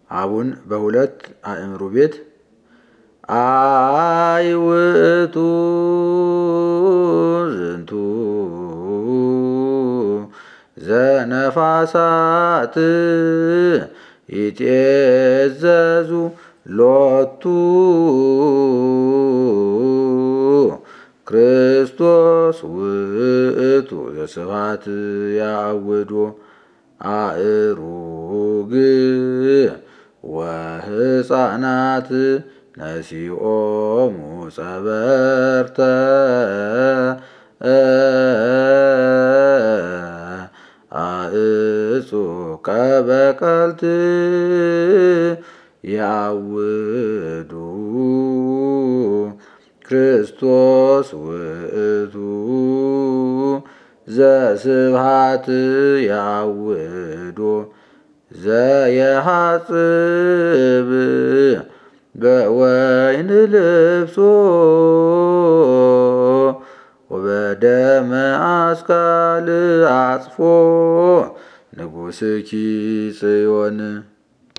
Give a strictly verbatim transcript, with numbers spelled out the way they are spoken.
አቡን በሁለት አእምሩ ቤት አይውእቱ ዝንቱ ዘነፋሳት ይትዔዘዙ ሎቱ ክርስቶስ ውእቱ ዘስብሐት ያዕውዶ አእሩግ ወሕፃናት ነሲኦሙ ጸበርተ አእጹቀ በቀልት ያዕውዱ ክርስቶስ ውእቱ ዘስብሐት ያዕውዶ ዘየሐጽብ በወይን ልብሶ ወበደመ አስካል አጽፎ ንጉሥኪ ጽዮን